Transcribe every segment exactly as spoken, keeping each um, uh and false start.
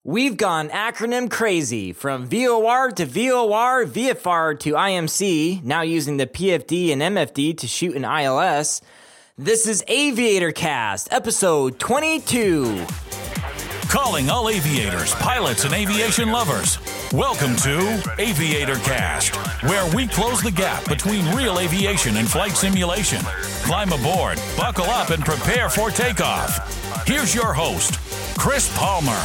We've gone acronym crazy, from V O R to V O R, V F R to I M C, now using the P F D and M F D to shoot an I L S. This is Aviator Cast, episode twenty-two. Calling all aviators, pilots, and aviation lovers. Welcome to Aviator Cast, where we close the gap between real aviation and flight simulation. Climb aboard, buckle up, and prepare for takeoff. Here's your host, Chris Palmer.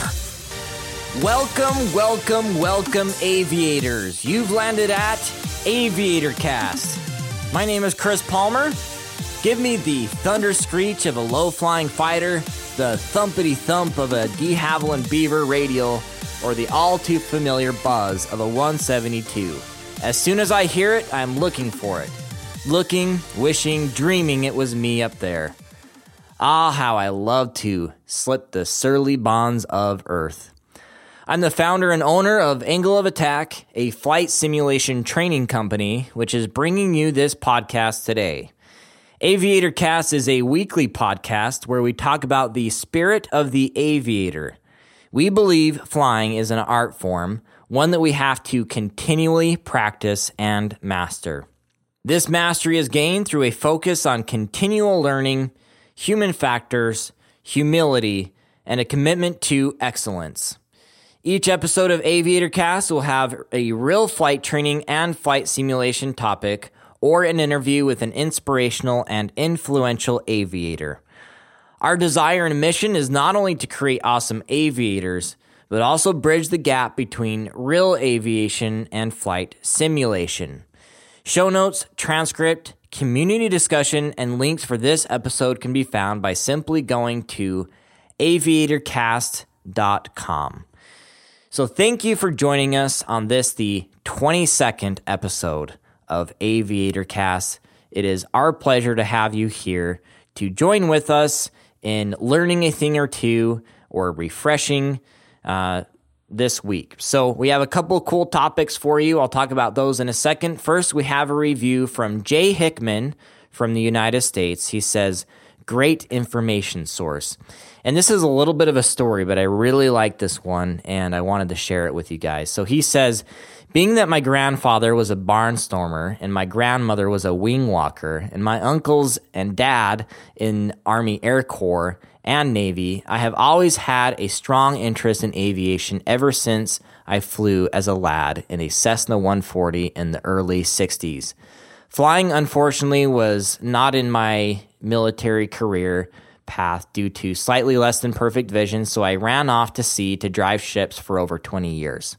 Welcome, welcome, welcome, aviators. You've landed at Aviator Cast. My name is Chris Palmer. Give me the thunder screech of a low-flying fighter, the thumpity-thump of a de Havilland Beaver radial, or the all-too-familiar buzz of a one seventy-two. As soon as I hear it, I'm looking for it. Looking, wishing, dreaming it was me up there. Ah, how I love to slip the surly bonds of Earth. I'm the founder and owner of Angle of Attack, a flight simulation training company, which is bringing you this podcast today. Aviator Cast is a weekly podcast where we talk about the spirit of the aviator. We believe flying is an art form, one that we have to continually practice and master. This mastery is gained through a focus on continual learning, human factors, humility, and a commitment to excellence. Each episode of Aviator Cast will have a real flight training and flight simulation topic or an interview with an inspirational and influential aviator. Our desire and mission is not only to create awesome aviators, but also bridge the gap between real aviation and flight simulation. Show notes, transcript, community discussion, and links for this episode can be found by simply going to aviator cast dot com. So thank you for joining us on this, the twenty-second episode of Aviator Cast. It is our pleasure to have you here to join with us in learning a thing or two or refreshing uh, this week. So we have a couple of cool topics for you. I'll talk about those in a second. First, we have a review from Jay Hickman from the United States. He says, great information source. And this is a little bit of a story, but I really like this one, and I wanted to share it with you guys. So he says, being that my grandfather was a barnstormer, and my grandmother was a wing walker, and my uncles and dad in Army Air Corps and Navy, I have always had a strong interest in aviation ever since I flew as a lad in a Cessna one forty in the early sixties. Flying, unfortunately, was not in my military career path due to slightly less than perfect vision, so I ran off to sea to drive ships for over twenty years.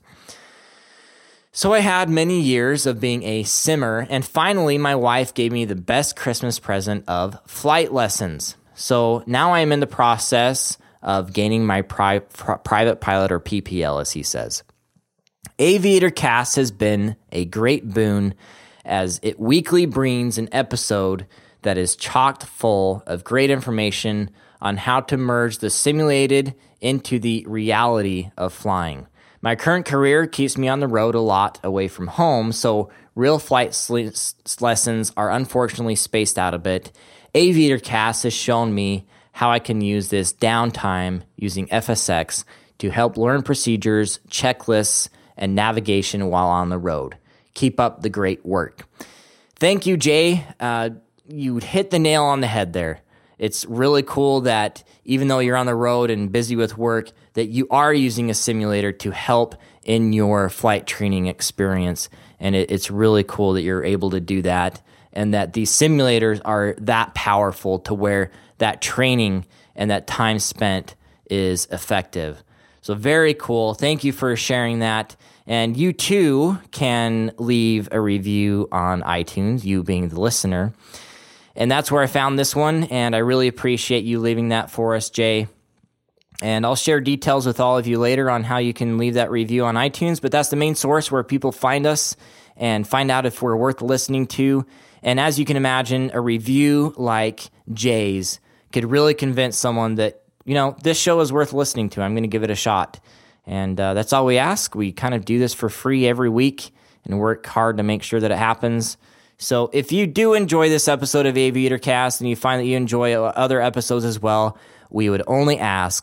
So I had many years of being a simmer, and finally my wife gave me the best Christmas present of flight lessons. So now I am in the process of gaining my pri- pri- private pilot, or P P L, as he says. Aviator Cast has been a great boon, as it weekly brings an episode that is chocked full of great information on how to merge the simulated into the reality of flying. My current career keeps me on the road a lot away from home, so real flight sl- lessons are unfortunately spaced out a bit. Aviator Cast has shown me how I can use this downtime using F S X to help learn procedures, checklists, and navigation while on the road. Keep up the great work. Thank you, Jay. Uh, you hit the nail on the head there. It's really cool that even though you're on the road and busy with work, that you are using a simulator to help in your flight training experience. And it, it's really cool that you're able to do that, and that these simulators are that powerful to where that training and that time spent is effective. So very cool. Thank you for sharing that. And you too can leave a review on iTunes, you being the listener. And that's where I found this one, and I really appreciate you leaving that for us, Jay. And I'll share details with all of you later on how you can leave that review on iTunes, but that's the main source where people find us and find out if we're worth listening to. And as you can imagine, a review like Jay's could really convince someone that, you know, this show is worth listening to. I'm going to give it a shot. And uh, that's all we ask. We kind of do this for free every week and work hard to make sure that it happens. So if you do enjoy this episode of Aviator Cast and you find that you enjoy other episodes as well, we would only ask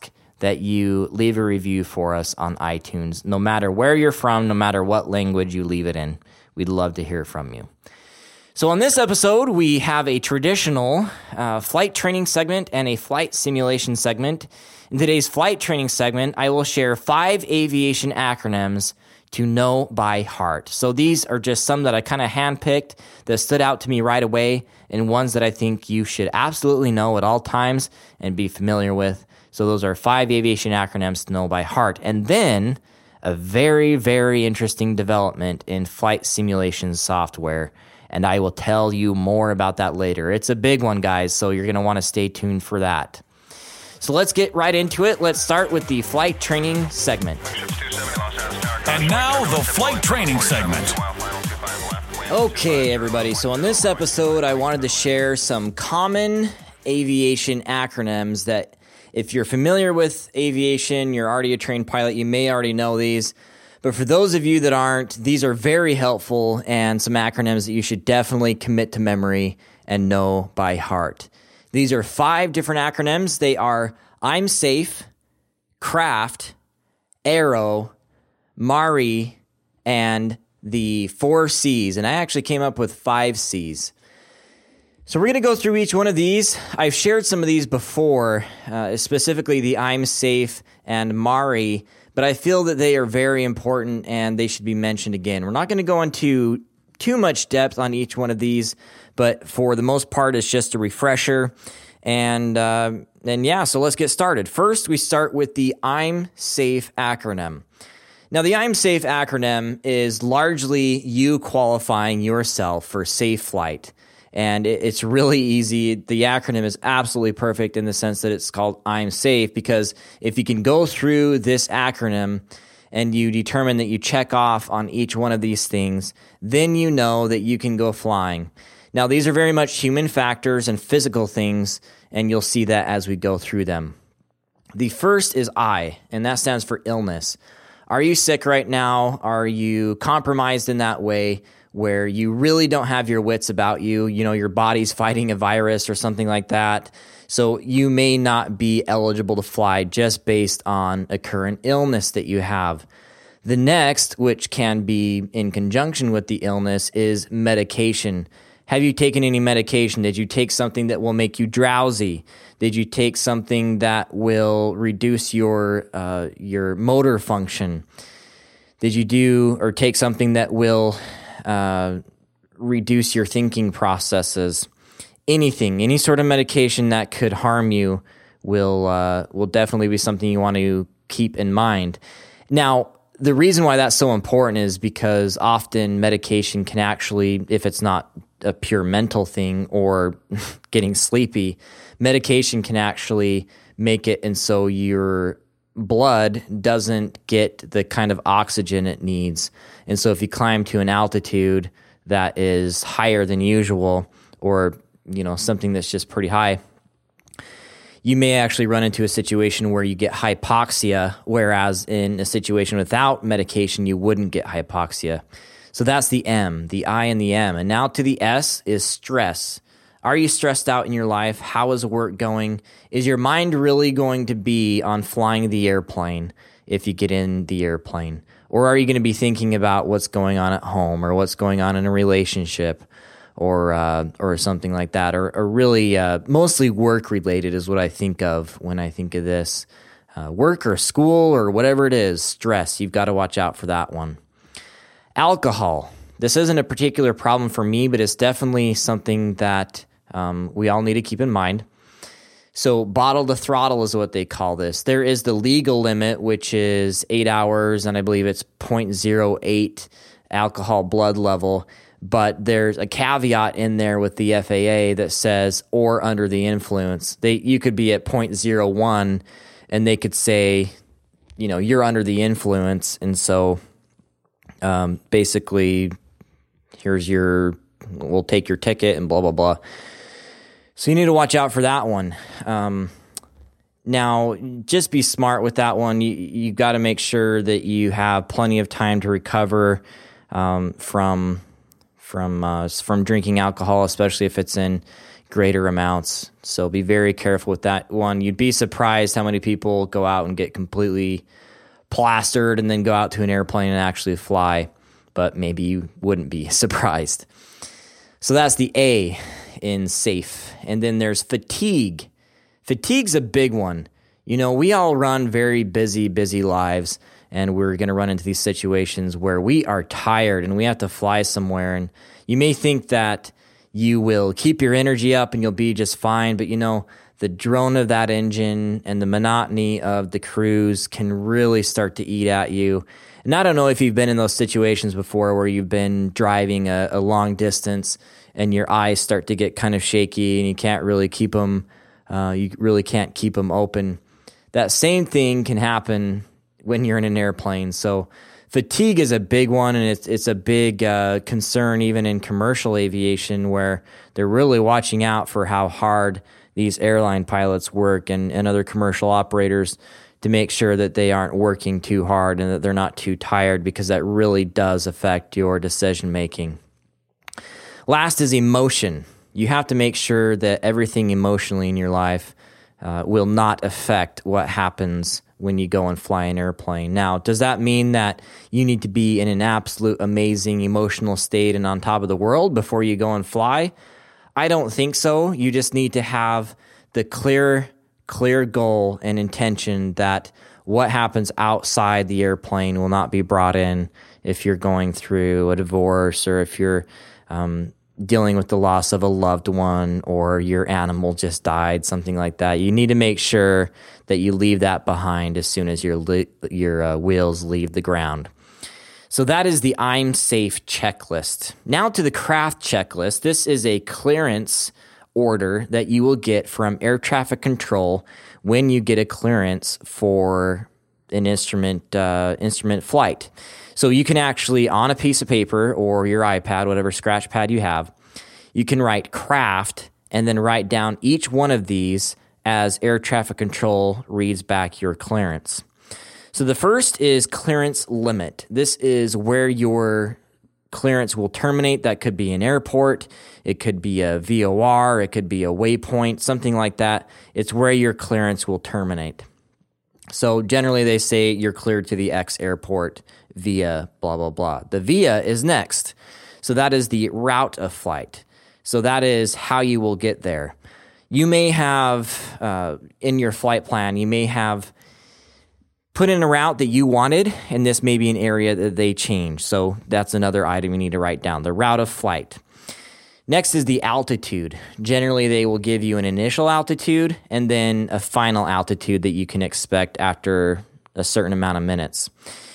that you leave a review for us on iTunes, no matter where you're from, no matter what language you leave it in. We'd love to hear from you. So on this episode, we have a traditional uh, flight training segment and a flight simulation segment. In today's flight training segment, I will share five aviation acronyms to know by heart. So these are just some that I kind of handpicked that stood out to me right away, and ones that I think you should absolutely know at all times and be familiar with. So those are five aviation acronyms to know by heart. And then a very, very interesting development in flight simulation software, and I will tell you more about that later. It's a big one, guys, so you're going to want to stay tuned for that. So let's get right into it. Let's start with the flight training segment. And now, the flight training segment. Okay, everybody. So on this episode, I wanted to share some common aviation acronyms that if you're familiar with aviation, you're already a trained pilot, you may already know these. But for those of you that aren't, these are very helpful and some acronyms that you should definitely commit to memory and know by heart. These are five different acronyms. They are I'm Safe, CRAFT, AERO, MARI, and the four C's. And I actually came up with five C's. So we're going to go through each one of these. I've shared some of these before, uh, specifically the I'm Safe and MARI, but I feel that they are very important and they should be mentioned again. We're not going to go into too much depth on each one of these, but for the most part, it's just a refresher. And, uh, and yeah, so let's get started. First, we start with the I'm Safe acronym. Now, the I'm Safe acronym is largely you qualifying yourself for safe flight. And it's really easy. The acronym is absolutely perfect in the sense that it's called I'm Safe, because if you can go through this acronym and you determine that you check off on each one of these things, then you know that you can go flying. Now, these are very much human factors and physical things, and you'll see that as we go through them. The first is I, and that stands for illness. Are you sick right now? Are you compromised in that way where you really don't have your wits about you? You know, your body's fighting a virus or something like that. So you may not be eligible to fly just based on a current illness that you have. The next, which can be in conjunction with the illness, is medication. Have you taken any medication? Did you take something that will make you drowsy? Did you take something that will reduce your uh, your motor function? Did you do or take something that will uh, reduce your thinking processes? Anything, any sort of medication that could harm you will uh, will definitely be something you want to keep in mind. Now, the reason why that's so important is because often medication can actually, if it's not a pure mental thing or getting sleepy, medication can actually make it and so your blood doesn't get the kind of oxygen it needs. And so if you climb to an altitude that is higher than usual, or you know something that's just pretty high, you may actually run into a situation where you get hypoxia, whereas in a situation without medication, you wouldn't get hypoxia. So that's the M, the I and the M. And now to the S is stress. Are you stressed out in your life? How is work going? Is your mind really going to be on flying the airplane if you get in the airplane? Or are you going to be thinking about what's going on at home or what's going on in a relationship or uh, or something like that? Or, or really uh, mostly work-related is what I think of when I think of this. Uh, work or school or whatever it is, stress. You've got to watch out for that one. Alcohol. This isn't a particular problem for me, but it's definitely something that um, we all need to keep in mind. So bottle to throttle is what they call this. There is the legal limit, which is eight hours, and I believe it's zero point zero eight alcohol blood level. But there's a caveat in there with the F A A that says, or under the influence. They You could be at zero point zero one, and they could say, you know, you're under the influence, and so Um, basically, here's your, we'll take your ticket and blah, blah, blah. So you need to watch out for that one. Um, now, just be smart with that one. You, you got to make sure that you have plenty of time to recover um, from from uh, from drinking alcohol, especially if it's in greater amounts. So be very careful with that one. You'd be surprised how many people go out and get completely plastered and then go out to an airplane and actually fly, but maybe you wouldn't be surprised. So that's the A in safe. And then there's fatigue. Fatigue's a big one. You know, we all run very busy, busy lives, and we're going to run into these situations where we are tired and we have to fly somewhere. And you may think that you will keep your energy up and you'll be just fine, but you know, the drone of that engine and the monotony of the cruise can really start to eat at you. And I don't know if you've been in those situations before where you've been driving a, a long distance and your eyes start to get kind of shaky and you can't really keep them, uh, you really can't keep them open. That same thing can happen when you're in an airplane. So fatigue is a big one, and it's it's a big uh, concern even in commercial aviation, where they're really watching out for how hard these airline pilots work and, and other commercial operators to make sure that they aren't working too hard and that they're not too tired, because that really does affect your decision making. Last is emotion. You have to make sure that everything emotionally in your life uh, will not affect what happens when you go and fly an airplane. Now, does that mean that you need to be in an absolute amazing emotional state and on top of the world before you go and fly? I don't think so. You just need to have the clear, clear goal and intention that what happens outside the airplane will not be brought in if you're going through a divorce or if you're um, dealing with the loss of a loved one or your animal just died, something like that. You need to make sure that you leave that behind as soon as your li- your uh, wheels leave the ground. So that is the I'm Safe checklist. Now to the craft checklist. This is a clearance order that you will get from air traffic control when you get a clearance for an instrument uh, instrument flight. So you can actually, on a piece of paper or your iPad, whatever scratch pad you have, you can write craft and then write down each one of these as air traffic control reads back your clearance. So the first is clearance limit. This is where your clearance will terminate. That could be an airport, it could be a V O R, it could be a waypoint, something like that. It's where your clearance will terminate. So generally they say you're cleared to the X airport via blah, blah, blah. The via is next. So that is the route of flight. So that is how you will get there. You may have, uh, in your flight plan, you may have put in a route that you wanted, and this may be an area that they change. So that's another item you need to write down, the route of flight. Next is the altitude. Generally, they will give you an initial altitude and then a final altitude that you can expect after a certain amount of minutes.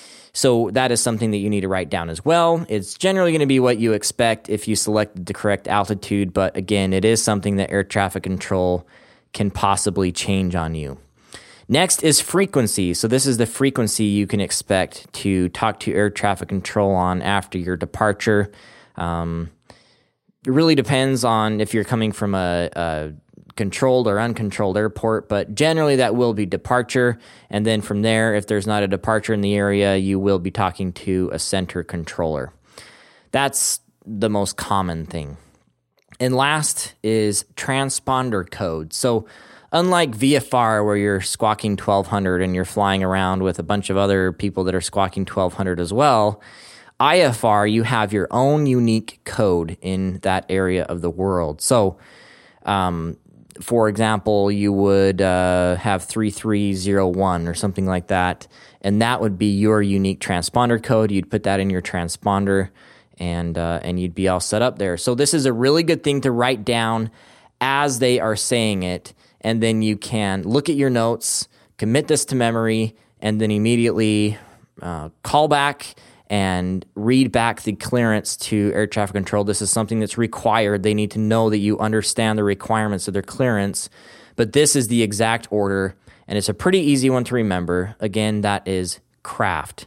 So that is something that you need to write down as well. It's generally going to be what you expect if you selected the correct altitude, but again, it is something that air traffic control can possibly change on you. Next is frequency. So this is the frequency you can expect to talk to air traffic control on after your departure. Um, it really depends on if you're coming from a, a controlled or uncontrolled airport, but generally that will be departure. And then from there, if there's not a departure in the area, you will be talking to a center controller. That's the most common thing. And last is transponder code. So unlike V F R, where you're squawking twelve hundred and you're flying around with a bunch of other people that are squawking twelve hundred as well, I F R, you have your own unique code in that area of the world. So, um, for example, you would uh, have three three zero one or something like that, and that would be your unique transponder code. You'd put that in your transponder, and uh, and you'd be all set up there. So this is a really good thing to write down as they are saying it, and then you can look at your notes, commit this to memory, and then immediately uh, call back and read back the clearance to air traffic control. This is something that's required. They need to know that you understand the requirements of their clearance, but this is the exact order, and it's a pretty easy one to remember. Again, that is CRAFT.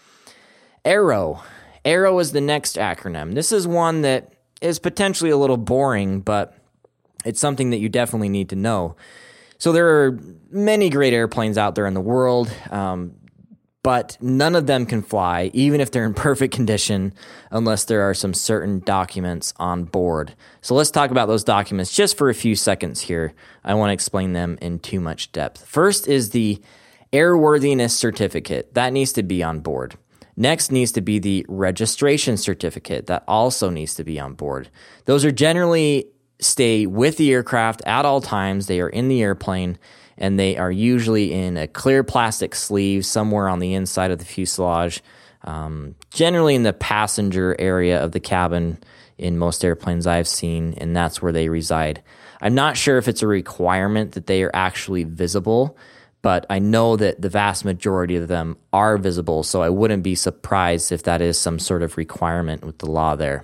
AERO. AERO is the next acronym. This is one that is potentially a little boring, but it's something that you definitely need to know. So there are many great airplanes out there in the world. Um, but none of them can fly, even if they're in perfect condition, unless there are some certain documents on board. So let's talk about those documents just for a few seconds here. I want to explain them in too much depth. First is the airworthiness certificate. That needs to be on board. Next needs to be the registration certificate. That also needs to be on board. Those are generally stay with the aircraft at all times. They are in the airplane, and they are usually in a clear plastic sleeve somewhere on the inside of the fuselage, um, generally in the passenger area of the cabin in most airplanes I've seen, and that's where they reside. I'm not sure if it's a requirement that they are actually visible, but I know that the vast majority of them are visible, so I wouldn't be surprised if that is some sort of requirement with the law there.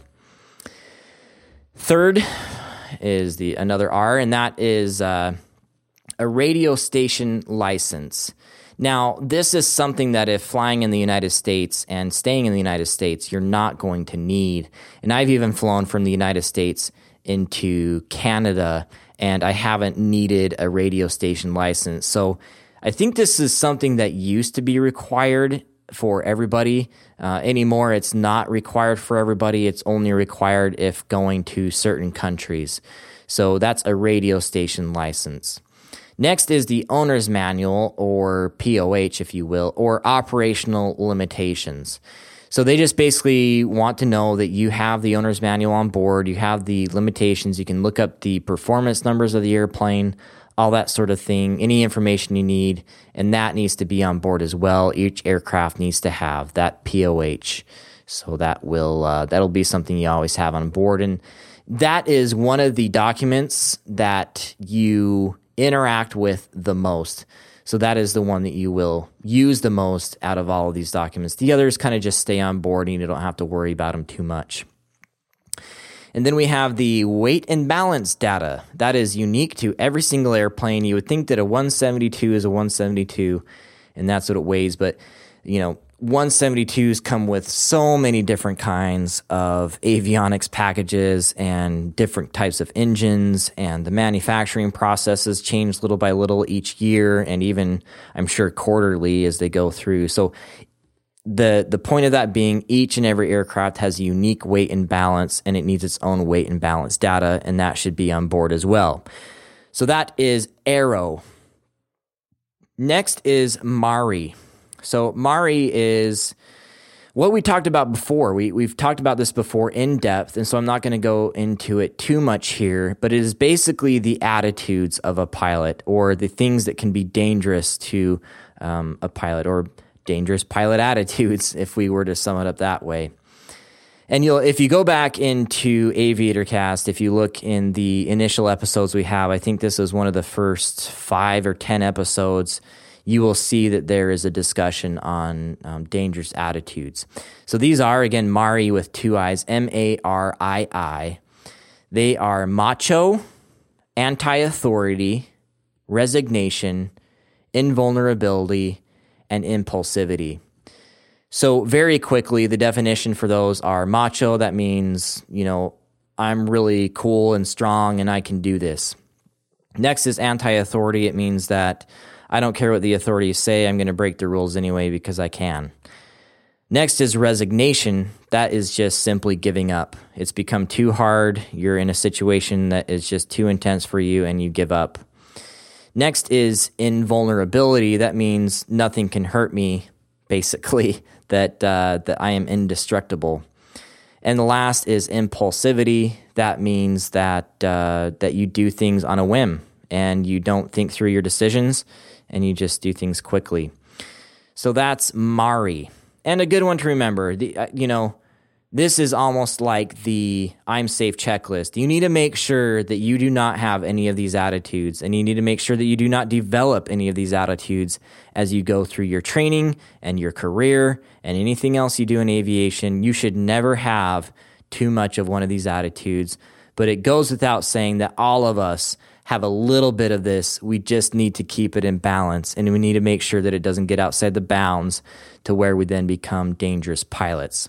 Third is the another R, and that is uh, a radio station license. Now, this is something that if flying in the United States and staying in the United States, you're not going to need. And I've even flown from the United States into Canada, and I haven't needed a radio station license. So I think this is something that used to be required for everybody. Uh, anymore, it's not required for everybody. It's only required if going to certain countries. So that's a radio station license. Next is the owner's manual, or P O H, if you will, or operational limitations. So they just basically want to know that you have the owner's manual on board, you have the limitations, you can look up the performance numbers of the airplane, all that sort of thing, any information you need, and that needs to be on board as well. Each aircraft needs to have that P O H, so that will uh, that'll be something you always have on board, and that is one of the documents that you interact with the most. So that is the one that you will use the most out of all of these documents. The others kind of just stay on board, and you don't have to worry about them too much. And then we have the weight and balance data. That is unique to every single airplane. You would think that a one seventy-two is a one seventy-two, and that's what it weighs. But, you know, one seventy-twos come with so many different kinds of avionics packages and different types of engines, and the manufacturing processes change little by little each year, and even, I'm sure, quarterly as they go through. So The the point of that being, each and every aircraft has a unique weight and balance, and it needs its own weight and balance data, and that should be on board as well. So that is Aero. Next is MARI. So MARI is what we talked about before. We, we've talked about this before in depth, and so I'm not going to go into it too much here, but it is basically the attitudes of a pilot, or the things that can be dangerous to um, a pilot, or dangerous pilot attitudes, if we were to sum it up that way. And you'll, if you go back into Aviator Cast, if you look in the initial episodes we have, I think this is one of the first five or ten episodes, you will see that there is a discussion on um, dangerous attitudes. So these are, again, MARI with two I's, M A R I I. They are macho, anti-authority, resignation, invulnerability, and impulsivity. So very quickly, the definition for those are macho. That means, you know, I'm really cool and strong and I can do this. Next is anti-authority. It means that I don't care what the authorities say. I'm going to break the rules anyway because I can. Next is resignation. That is just simply giving up. It's become too hard. You're in a situation that is just too intense for you and you give up. Next is invulnerability. That means nothing can hurt me, basically, that uh, that I am indestructible. And the last is impulsivity. That means that uh, that you do things on a whim, and you don't think through your decisions, and you just do things quickly. So that's MARI. And a good one to remember, the, uh, you know, this is almost like the I'm safe checklist. You need to make sure that you do not have any of these attitudes, and you need to make sure that you do not develop any of these attitudes as you go through your training and your career and anything else you do in aviation. You should never have too much of one of these attitudes, but it goes without saying that all of us have a little bit of this. We just need to keep it in balance, and we need to make sure that it doesn't get outside the bounds to where we then become dangerous pilots.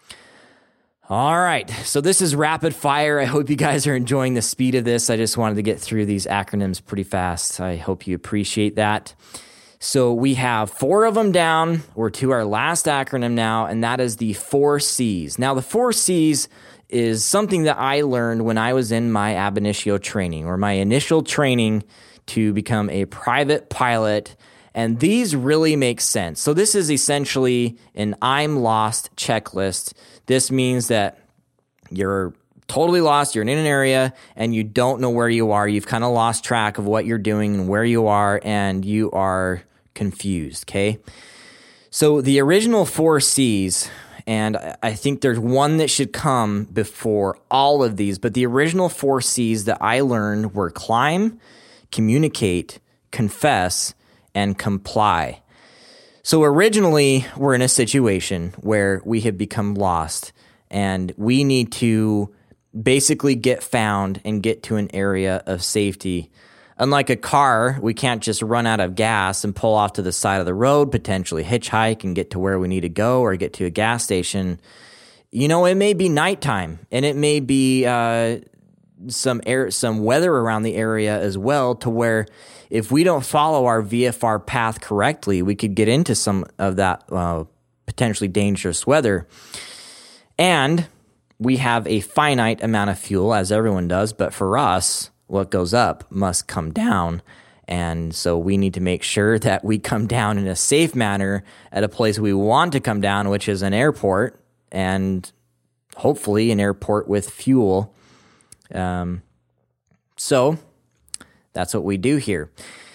All right, so this is rapid fire. I hope you guys are enjoying the speed of this. I just wanted to get through these acronyms pretty fast. I hope you appreciate that. So we have four of them down. We're to our last acronym now, and that is the four C's. Now, the four C's is something that I learned when I was in my ab initio training, or my initial training to become a private pilot. And these really make sense. So this is essentially an I'm lost checklist. This means that you're totally lost, you're in an area, and you don't know where you are. You've kind of lost track of what you're doing and where you are, and you are confused, okay? So the original four C's, and I think there's one that should come before all of these, but the original four C's that I learned were climb, communicate, confess, and comply. So originally, we're in a situation where we have become lost, and we need to basically get found and get to an area of safety. Unlike a car, we can't just run out of gas and pull off to the side of the road, potentially hitchhike and get to where we need to go or get to a gas station. You know, it may be nighttime, and it may be uh, some air, some weather around the area as well, to where if we don't follow our V F R path correctly, we could get into some of that uh, potentially dangerous weather. And we have a finite amount of fuel, as everyone does, but for us, what goes up must come down. And so we need to make sure that we come down in a safe manner at a place we want to come down, which is an airport, and hopefully an airport with fuel. Um, so that's what we do here.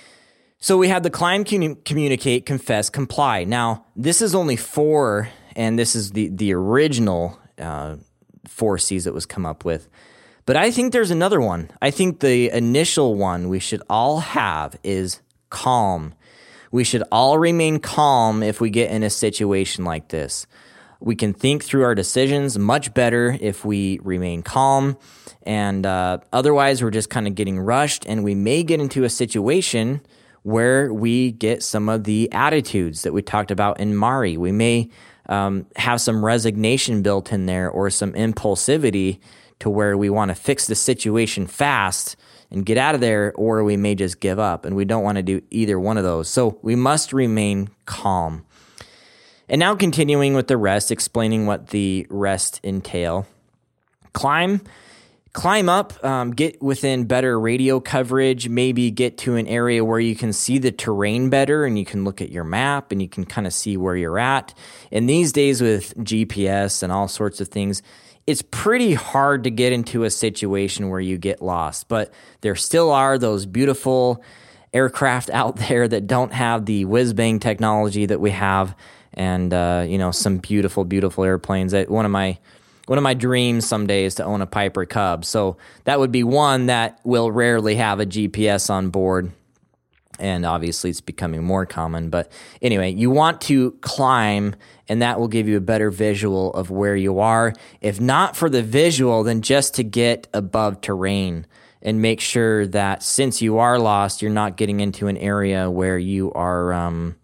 So we have the climb, communicate, confess, comply. Now, this is only four, and this is the, the original uh, four C's that was come up with. But I think there's another one. I think the initial one we should all have is calm. We should all remain calm if we get in a situation like this. We can think through our decisions much better if we remain calm. And uh, otherwise, we're just kind of getting rushed, and we may get into a situation where we get some of the attitudes that we talked about in Mari. We may um, have some resignation built in there, or some impulsivity to where we want to fix the situation fast and get out of there, or we may just give up, and we don't want to do either one of those. So we must remain calm. And now continuing with the rest, explaining what the rest entail. Climb, climb up, um, get within better radio coverage, maybe get to an area where you can see the terrain better, and you can look at your map and you can kind of see where you're at. And these days with G P S and all sorts of things, it's pretty hard to get into a situation where you get lost, but there still are those beautiful aircraft out there that don't have the whiz-bang technology that we have, and uh, you know, some beautiful, beautiful airplanes. That one of my one of my dreams someday is to own a Piper Cub. So that would be one that will rarely have a G P S on board. And obviously it's becoming more common. But anyway, you want to climb, and that will give you a better visual of where you are. If not for the visual, then just to get above terrain and make sure that since you are lost, you're not getting into an area where you are um,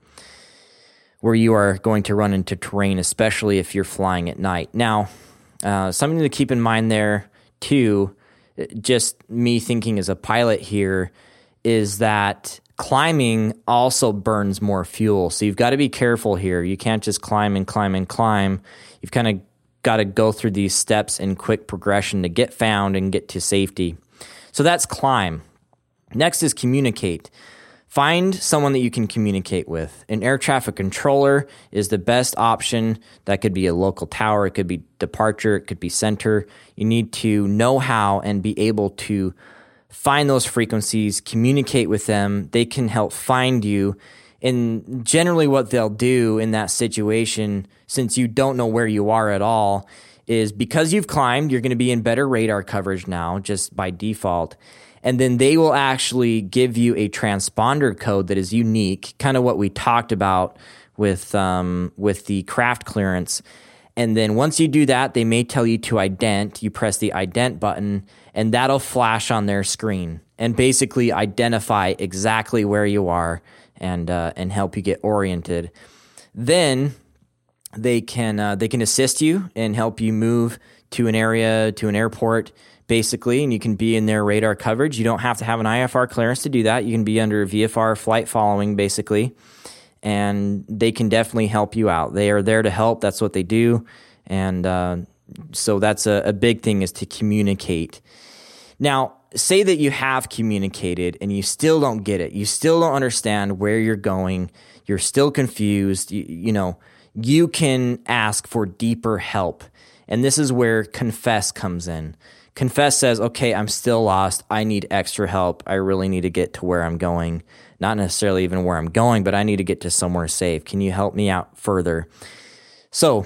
where you are going to run into terrain, especially if you're flying at night. Now, uh, something to keep in mind there too, just me thinking as a pilot here, is that climbing also burns more fuel. So you've got to be careful here. You can't just climb and climb and climb. You've kind of got to go through these steps in quick progression to get found and get to safety. So that's climb. Next is communicate. Find someone that you can communicate with. An air traffic controller is the best option. That could be a local tower. It could be departure. It could be center. You need to know how and be able to find those frequencies, communicate with them. They can help find you. And generally what they'll do in that situation, since you don't know where you are at all, is because you've climbed, you're going to be in better radar coverage now, just by default. And then they will actually give you a transponder code that is unique, kind of what we talked about with um, with the craft clearance. And then once you do that, they may tell you to ident. You press the ident button, and that'll flash on their screen and basically identify exactly where you are and uh, and help you get oriented. Then they can uh, they can assist you and help you move to an area, to an airport, basically, and you can be in their radar coverage. You don't have to have an I F R clearance to do that. You can be under V F R flight following, basically, and they can definitely help you out. They are there to help. That's what they do, and uh, so that's a, a big thing, is to communicate. Now, say that you have communicated and you still don't get it. You still don't understand where you're going. You're still confused. You, you know, you can ask for deeper help. And this is where Confess comes in. Confess says, okay, I'm still lost. I need extra help. I really need to get to where I'm going. Not necessarily even where I'm going, but I need to get to somewhere safe. Can you help me out further? So,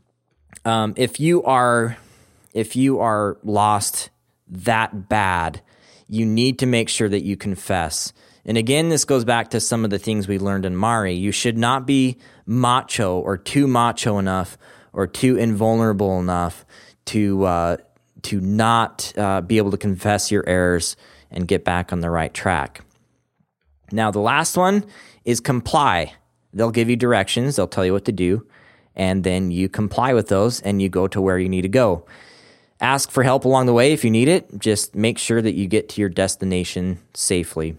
um, if you are, if you are lost that bad, you need to make sure that you confess. And again, this goes back to some of the things we learned in Mari. You should not be macho or too macho enough or too invulnerable enough to uh, to not uh, be able to confess your errors and get back on the right track. Now, the last one is comply. They'll give you directions. They'll tell you what to do. And then you comply with those and you go to where you need to go. Ask for help along the way if you need it. Just make sure that you get to your destination safely.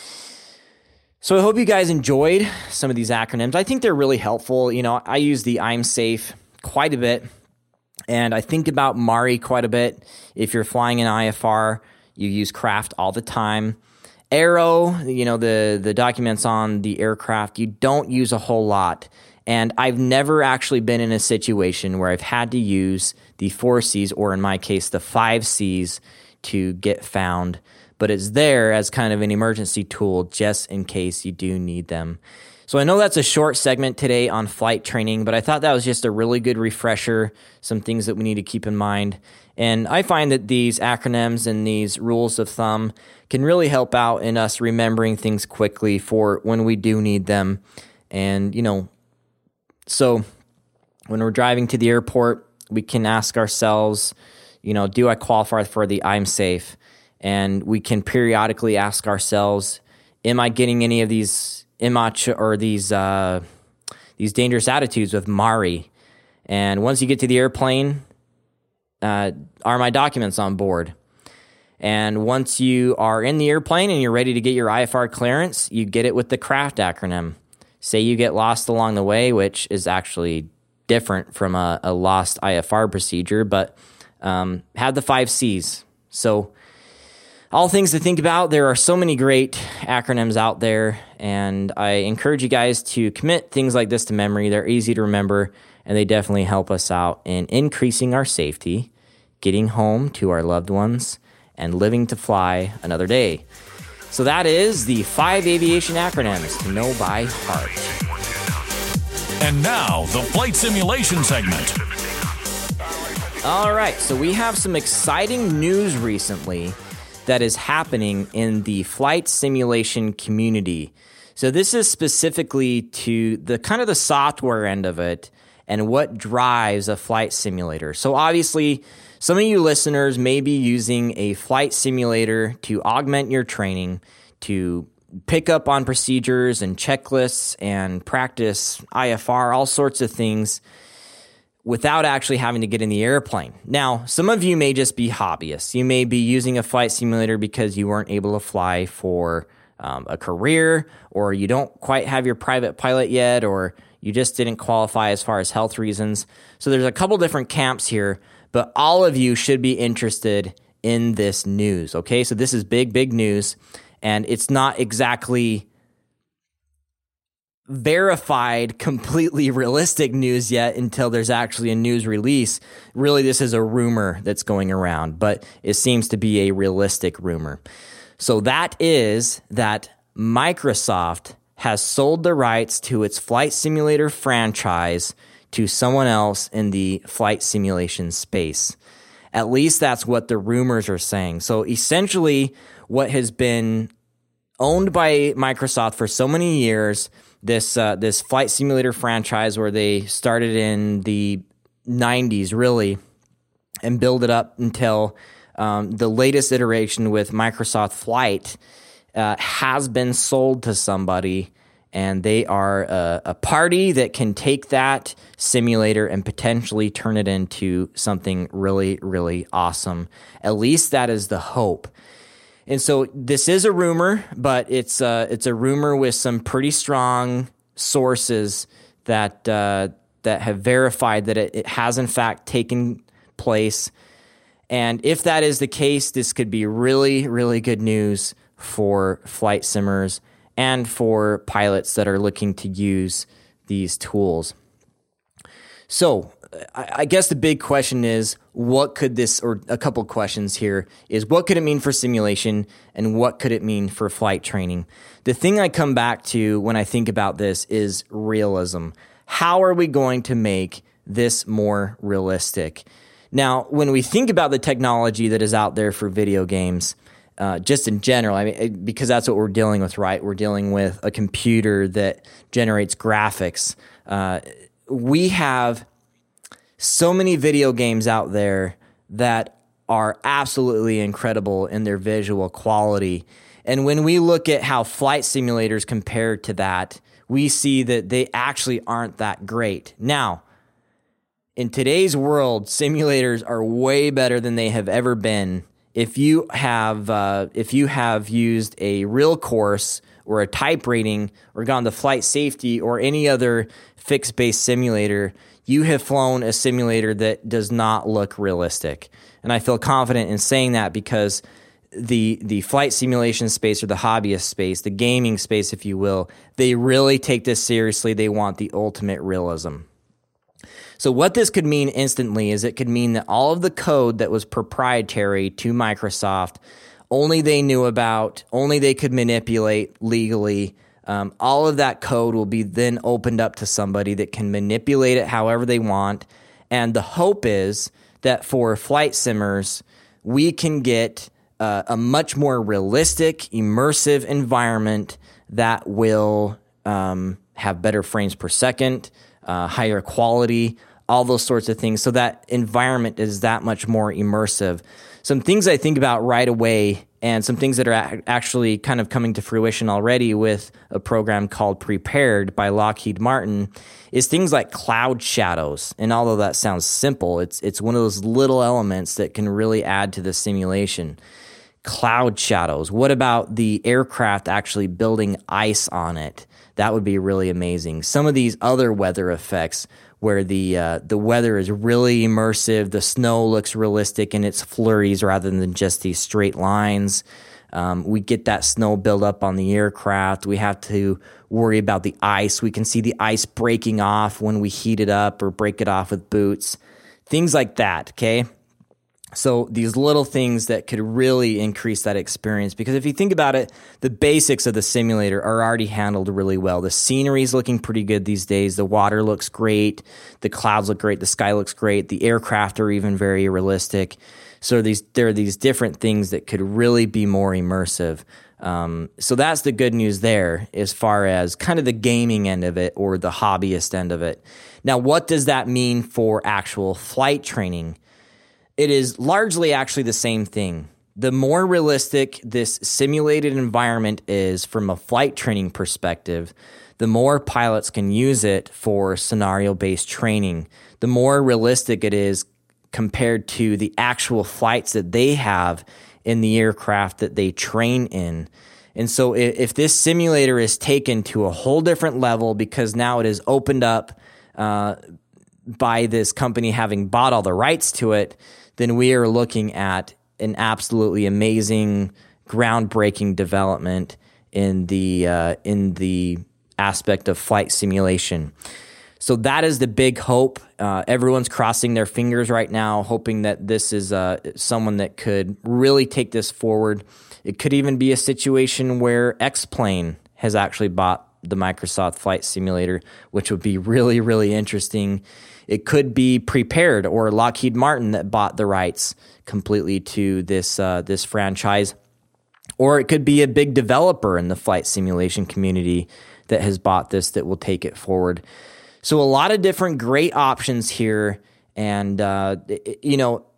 So I hope you guys enjoyed some of these acronyms. I think they're really helpful. You know, I use the I'm Safe quite a bit, and I think about Mari quite a bit. If you're flying in I F R, you use craft all the time. Aero, you know, the, the documents on the aircraft, you don't use a whole lot. And I've never actually been in a situation where I've had to use the four C's, or in my case, the five C's, to get found. But it's there as kind of an emergency tool just in case you do need them. So I know that's a short segment today on flight training, but I thought that was just a really good refresher, some things that we need to keep in mind. And I find that these acronyms and these rules of thumb can really help out in us remembering things quickly for when we do need them. And, you know, so when we're driving to the airport, we can ask ourselves, you know, do I qualify for the I'm Safe? And we can periodically ask ourselves, am I getting any of these immature or these uh, these dangerous attitudes with Mari? And once you get to the airplane, uh, are my documents on board? And once you are in the airplane and you're ready to get your I F R clearance, you get it with the CRAFT acronym. Say you get lost along the way, which is actually different from a, a lost I F R procedure, but um, have the five C's. So all things to think about. There are so many great acronyms out there, and I encourage you guys to commit things like this to memory. They're easy to remember, and they definitely help us out in increasing our safety, getting home to our loved ones, and living to fly another day. So that is the five aviation acronyms to know by heart. And now, the flight simulation segment. All right, so we have some exciting news recently that is happening in the flight simulation community. So this is specifically to the kind of the software end of it and what drives a flight simulator. So obviously, some of you listeners may be using a flight simulator to augment your training, to pick up on procedures and checklists and practice I F R, all sorts of things, without actually having to get in the airplane. Now, some of you may just be hobbyists. You may be using a flight simulator because you weren't able to fly for um, a career, or you don't quite have your private pilot yet, or you just didn't qualify as far as health reasons. So there's a couple different camps here, but all of you should be interested in this news, okay? So this is big, big news, and it's not exactly verified, completely realistic news yet until there's actually a news release. Really, this is a rumor that's going around, but it seems to be a realistic rumor. So that is that Microsoft has sold the rights to its flight simulator franchise to someone else in the flight simulation space. At least that's what the rumors are saying. So essentially, what has been owned by Microsoft for so many years, this uh, this flight simulator franchise where they started in the nineties, really, and build it up until um, the latest iteration with Microsoft Flight, uh, has been sold to somebody, and they are a, a party that can take that simulator and potentially turn it into something really, really awesome. At least that is the hope. And so this is a rumor, but it's uh, it's a rumor with some pretty strong sources that uh, that have verified that it, it has in fact taken place. And if that is the case, this could be really, really good news for flight simmers and for pilots that are looking to use these tools. So I guess the big question is, what could this, or a couple questions here, is what could it mean for simulation and what could it mean for flight training? The thing I come back to when I think about this is realism. How are we going to make this more realistic? Now, when we think about the technology that is out there for video games, uh, just in general, I mean, because that's what we're dealing with, right? We're dealing with a computer that generates graphics. Uh, we have so many video games out there that are absolutely incredible in their visual quality. And when we look at how flight simulators compare to that, we see that they actually aren't that great. Now, in today's world, simulators are way better than they have ever been. If you have uh, if you have used a real course or a type rating or gone to flight safety or any other fixed-based simulator, you have flown a simulator that does not look realistic. And I feel confident in saying that because the the flight simulation space or the hobbyist space, the gaming space, if you will, they really take this seriously. They want the ultimate realism. So what this could mean instantly is it could mean that all of the code that was proprietary to Microsoft, only they knew about, only they could manipulate legally, um, all of that code will be then opened up to somebody that can manipulate it however they want. And the hope is that for flight simmers, we can get uh, a much more realistic, immersive environment that will um, have better frames per second, uh, higher quality, all those sorts of things. So that environment is that much more immersive. Some things I think about right away and some things that are a- actually kind of coming to fruition already with a program called Prepared by Lockheed Martin is things like cloud shadows. And although that sounds simple, it's it's one of those little elements that can really add to the simulation. Cloud shadows. What about the aircraft actually building ice on it? That would be really amazing. Some of these other weather effects where the uh, the weather is really immersive, the snow looks realistic in its flurries rather than just these straight lines. Um, we get that snow build up on the aircraft. We have to worry about the ice. We can see the ice breaking off when we heat it up or break it off with boots. Things like that, okay? So these little things that could really increase that experience, because if you think about it, the basics of the simulator are already handled really well. The scenery is looking pretty good these days. The water looks great. The clouds look great. The sky looks great. The aircraft are even very realistic. So these there are these different things that could really be more immersive. Um, so that's the good news there as far as kind of the gaming end of it or the hobbyist end of it. Now, what does that mean for actual flight training? It is largely actually the same thing. The more realistic this simulated environment is from a flight training perspective, the more pilots can use it for scenario-based training. The more realistic it is compared to the actual flights that they have in the aircraft that they train in. And so if this simulator is taken to a whole different level because now it is opened up uh, by this company having bought all the rights to it, then we are looking at an absolutely amazing, groundbreaking development in the uh, in the aspect of flight simulation. So that is the big hope. Uh, everyone's crossing their fingers right now, hoping that this is uh, someone that could really take this forward. It could even be a situation where X-Plane has actually bought the Microsoft Flight Simulator, which would be really, really interesting. It could be Prepared or Lockheed Martin that bought the rights completely to this uh, this franchise. Or it could be a big developer in the flight simulation community that has bought this that will take it forward. So a lot of different great options here. And, uh, you know,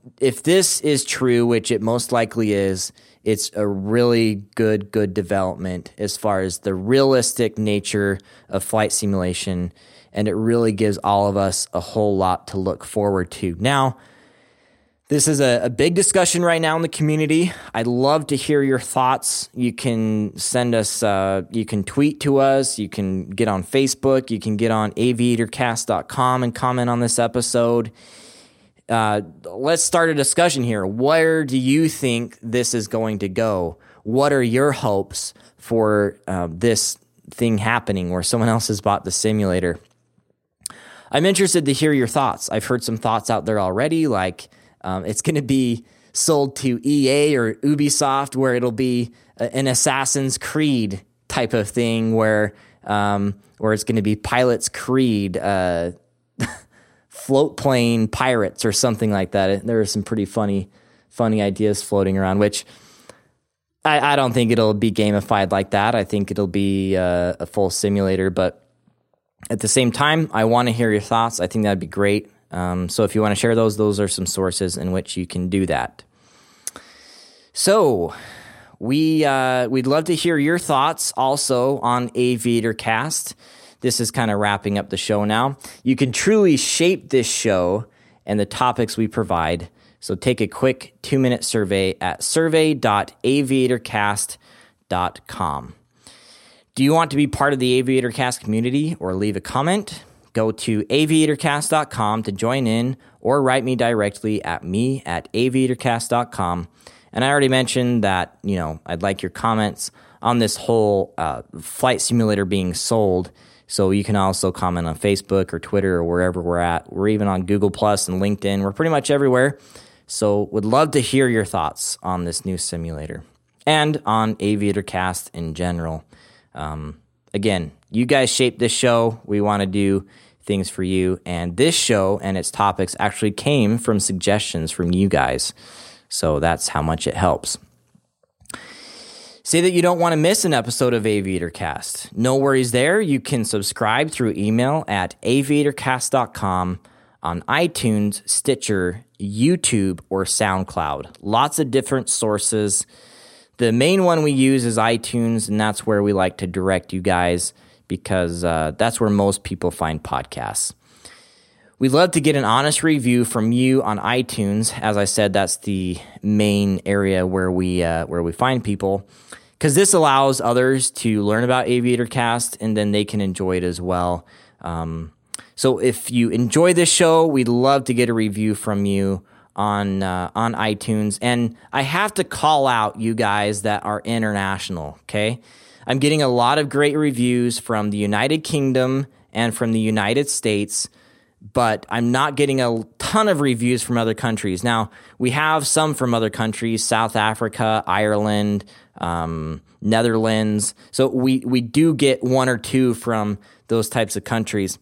if this is true, which it most likely is, it's a really good, good development as far as the realistic nature of flight simulation, and it really gives all of us a whole lot to look forward to. Now, this is a, a big discussion right now in the community. I'd love to hear your thoughts. You can send us, uh, you can tweet to us, you can get on Facebook, you can get on aviator cast dot com and comment on this episode. Uh, let's start a discussion here. Where do you think this is going to go? What are your hopes for uh, this thing happening where someone else has bought the simulator? I'm interested to hear your thoughts. I've heard some thoughts out there already, like Um, it's going to be sold to E A or Ubisoft, where it'll be a, an Assassin's Creed type of thing, where um, where it's going to be Pirates Creed, uh, float plane pirates, or something like that. There are some pretty funny, funny ideas floating around, which I, I don't think it'll be gamified like that. I think it'll be uh, a full simulator, but at the same time, I want to hear your thoughts. I think that'd be great. Um, so if you want to share those, those are some sources in which you can do that. So we, uh, we'd love to hear your thoughts also on Aviator Cast. This is kind of wrapping up the show now. You can truly shape this show and the topics we provide. So take a quick two-minute survey at survey dot aviator cast dot com. Do you want to be part of the Aviator Cast community or leave a comment? Go to aviator cast dot com to join in, or write me directly at me at aviator cast dot com. And I already mentioned that, you know, I'd like your comments on this whole uh, flight simulator being sold. So you can also comment on Facebook or Twitter or wherever we're at. We're even on Google Plus and LinkedIn. We're pretty much everywhere. So would love to hear your thoughts on this new simulator and on Aviator Cast in general. Um, again, you guys shape this show. We want to do things for you, and this show and its topics actually came from suggestions from you guys, so that's how much it helps. Say that you don't want to miss an episode of Aviator Cast. No worries there. You can subscribe through email at aviator cast dot com, on iTunes, Stitcher, YouTube, or SoundCloud. Lots of different sources. The main one we use is iTunes, and that's where we like to direct you guys, because uh, that's where most people find podcasts. We'd love to get an honest review from you on iTunes. As I said, that's the main area where we uh, where we find people, because this allows others to learn about Aviator Cast, and then they can enjoy it as well. Um, so if you enjoy this show, we'd love to get a review from you on uh, on iTunes. And I have to call out you guys that are international, okay? I'm getting a lot of great reviews from the United Kingdom and from the United States, but I'm not getting a ton of reviews from other countries. Now, we have some from other countries, South Africa, Ireland, um, Netherlands. So we, we do get one or two from those types of countries.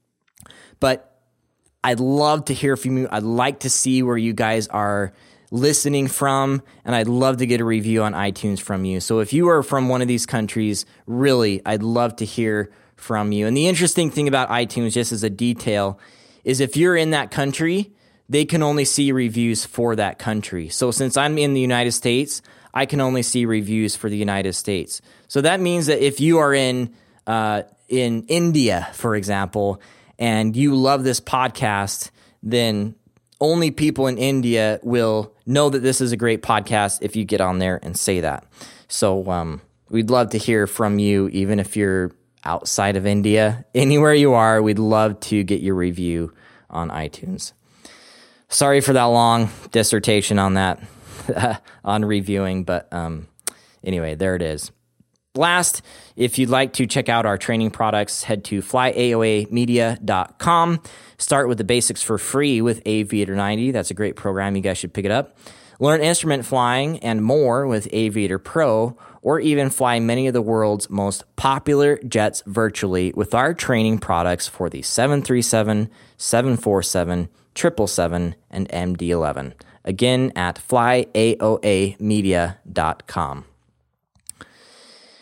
But I'd love to hear from you. I'd like to see where you guys are listening from, and I'd love to get a review on iTunes from you. So if you are from one of these countries, really, I'd love to hear from you. And the interesting thing about iTunes, just as a detail, is if you're in that country, they can only see reviews for that country. So since I'm in the United States, I can only see reviews for the United States. So that means that if you are in uh, in India, for example, and you love this podcast, then only people in India will know that this is a great podcast if you get on there and say that. So um, we'd love to hear from you, even if you're outside of India. Anywhere you are, we'd love to get your review on iTunes. Sorry for that long dissertation on that, on reviewing, but um, anyway, there it is. Last, if you'd like to check out our training products, head to fly A O A media dot com. Start with the basics for free with Aviator ninety. That's a great program. You guys should pick it up. Learn instrument flying and more with Aviator Pro, or even fly many of the world's most popular jets virtually with our training products for the seven thirty-seven, seven forty-seven, triple seven, and M D eleven. Again, at fly A O A media dot com.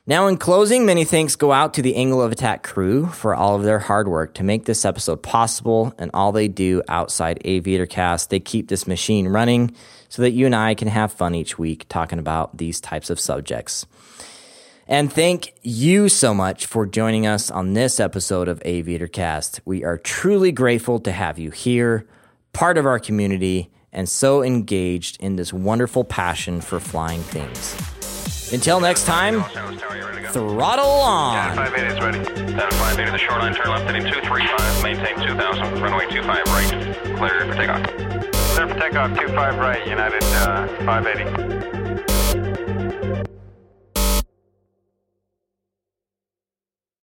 Now, in closing, many thanks go out to the Angle of Attack crew for all of their hard work to make this episode possible and all they do outside AviatorCast. They keep this machine running so that you and I can have fun each week talking about these types of subjects. And thank you so much for joining us on this episode of AviatorCast. We are truly grateful to have you here, part of our community, and so engaged in this wonderful passion for flying things. Until next time, throttle on. Yeah, five eighty is ready. Down to five eighty, the shoreline, turn left, heading two three five, maintain two thousand, runway two five right, clear for takeoff. Clear for takeoff, two five right, United uh, five eighty.